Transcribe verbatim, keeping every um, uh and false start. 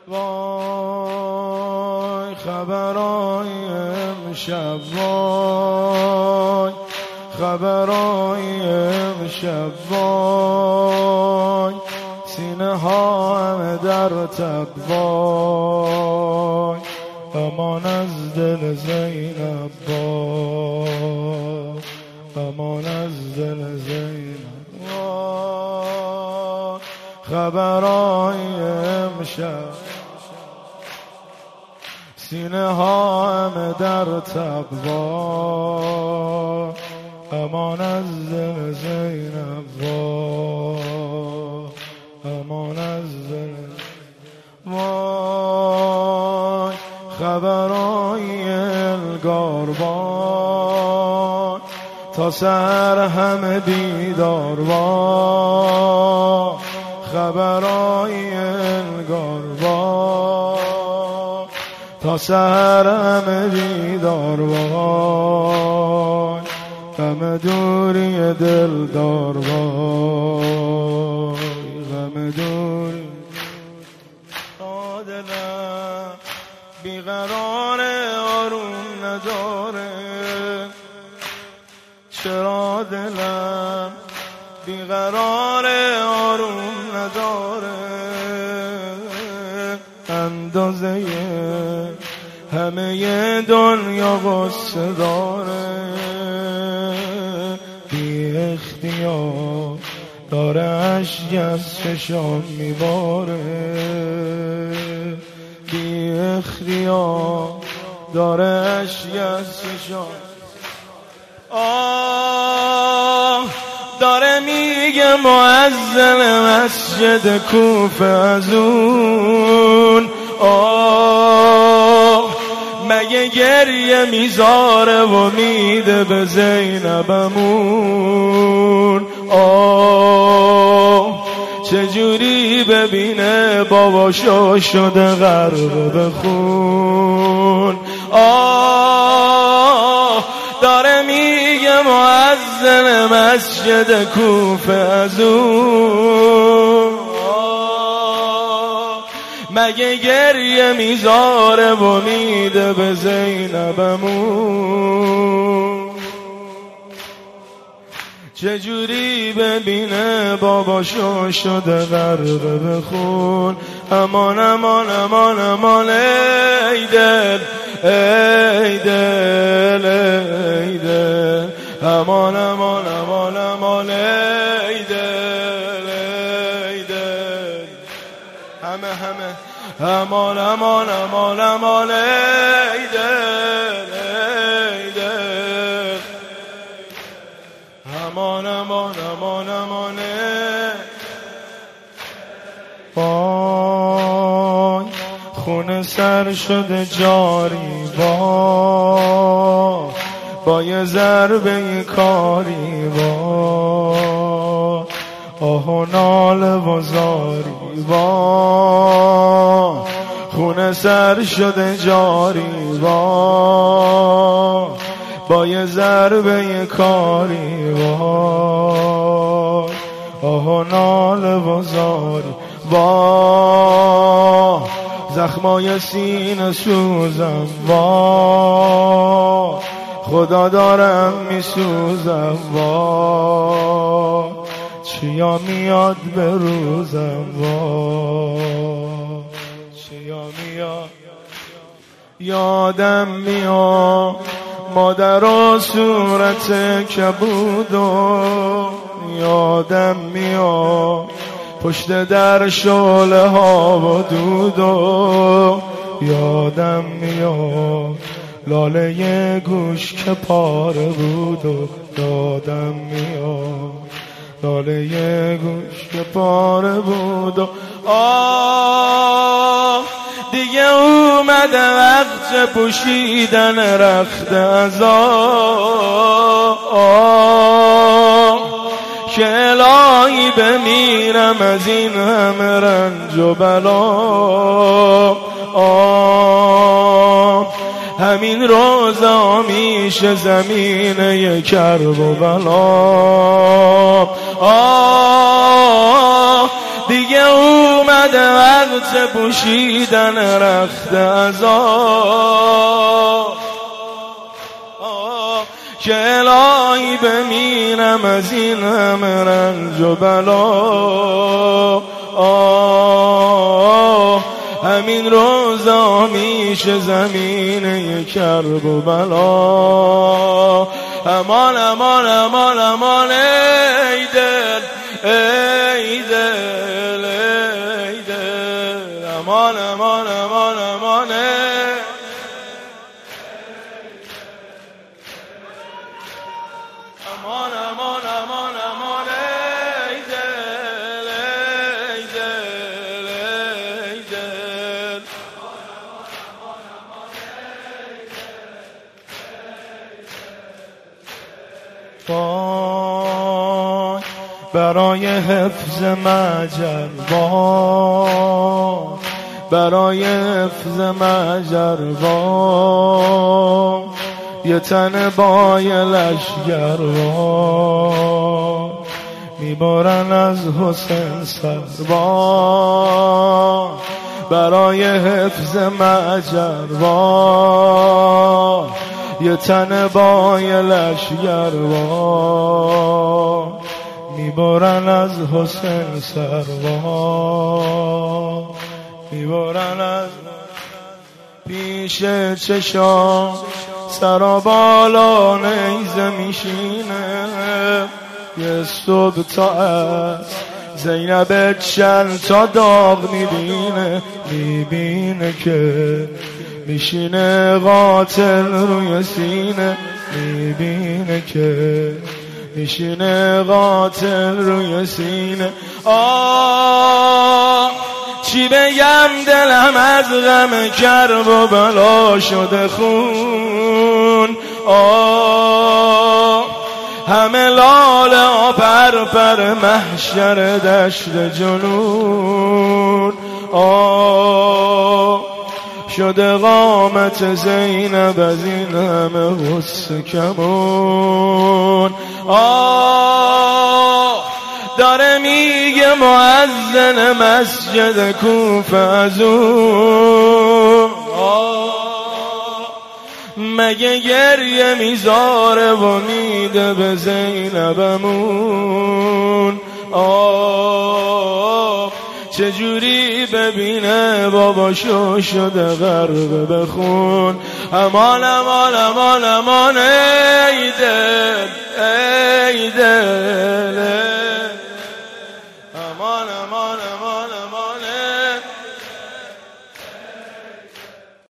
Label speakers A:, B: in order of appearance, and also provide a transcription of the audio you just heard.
A: وای خبرای امشب، وای خبرای امشب، وای سینه ها همه در تب، وای امان از دل زینب، وای امان از دل زینب، وای خبرای امشب، سینه ها همه در تب، وای امان از دل زینب، وای امان از دل، وای خبرای الگار، وای تا سحر همه بیدار، وای خبرای الگار، وای تا سحر همه بیدار، وای غم دوری دلدار، وای غم دوری دلم بیقرار آروم نداره، چرا دلم بیقرار آروم نداره، اندازه همه دنیا غصه داره، بی اختیار داره اشک از چشام میباره، بی اختیار داره اشک از چشام، آه داره میگه مؤذن مسجد کوفه از اون، آه مگه گریه میذاره و میده به زینبمون، آه چجوری ببینه باباشو شده غرق به خون، آه داره میگه مؤذن مسجد کوفه از اون، مگه گریه میذاره و میده به زینبمون، چجوری ببینه باباشو شده غرق به خون، امان امان امان امان ای دل ای دل ای دل، امان امان امان امان ای دل ای دل، همه همه امان امان امان امان ای دل ای دل، امان امان امان امان، وای خونه سر شده جاری، وای با یه ضربه کاری، وای آه و ناله و زاری، وای خونه سر شده جاری، وای با یه ضربه کاری، وای آه و ناله و زاری، وای زخمای سینه سوزم، وای خدا دارم میسوزم، وای چیا میاد به روزم، وای چیا میاد، یادم میاد مادر و صورت کبود و یادم میاد پشت در شعله ها و دود و یادم میاد لاله گوش که پاره بود و یادم میاد لاله گوش که پاره بود و آه دیگه اومده وقت پوشیدن رخت عذاب، که الهی بمیرم از این همه رنج و بلا. همین روزا میشه زمینه کرب و بلا. دیگه دیگه اومده وقت پوشیدن رخت عذاب که الهی بمیرم از این همه رنج و بلا. همین روزا میشه زمینه کرب و بلا. امان امان امان امان ای دل ای دل ای دل امان امان امان امان امان امان امان امان ای دل ای دل ای دل وای برای حفظ مجر، وای برای حفظ مجر، وای یه تن با یه لشگر وای میبرن از حسین سر. وای برای حفظ مجر، وای یه تن با یه لشگر وای میبرن از حسین سر. وای میبرن از پیش چشام سرا بالا نیزه میشینه. یه صبح تا از زینب چند تا داغ میبینه، میبینه که میشینه قاتل روی سینه، میبینه که میشینه قاتل روی سینه. آه چی بگم دلم از غم کرب و بلا شده خون. آه همه لاله پر پر محشر دشت جنون. آه شده قامت زینب از این همه غصه کمون. آه داره میگه مؤذن مسجد کوفه از اون. مگه گریه میذاره و میده به زینبمون. آه چجوری ببینه باباشو شده غرق بخون. امان امان امان امان ای دل ای دل